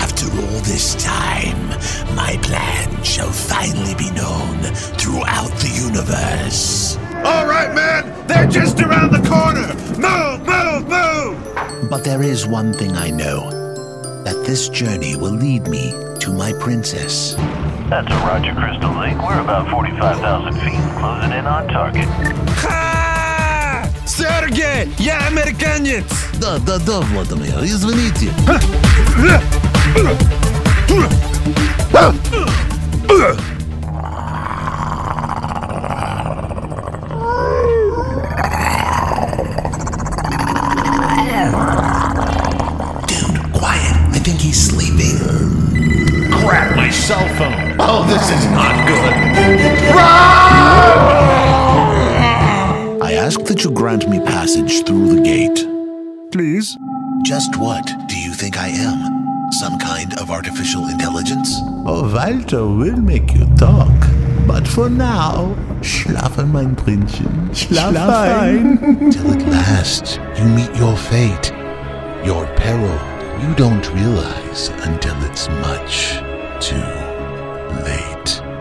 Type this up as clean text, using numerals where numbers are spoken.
After all this time, my plan shall finally be known throughout the universe. All right, man! They're just around the corner! Move, move, move! But there is one thing I know, that this journey will lead me to my princess. That's a Roger, Crystal Lake. We're about 45,000 feet, closing in on target. Ха! Сергей, я американец! Да, Владимир, извините. Dude, quiet. I think he's sleeping. Crap, my cell phone! Oh, this is not good. I ask that you grant me passage through the gate. Please? Just what do you think I am? Some kind of artificial intelligence? Oh, Walter will make you talk. But for now, schlafen, mein Prinzchen. Schlafen. Till at last you meet your fate. Your peril you don't realize until it's much too late.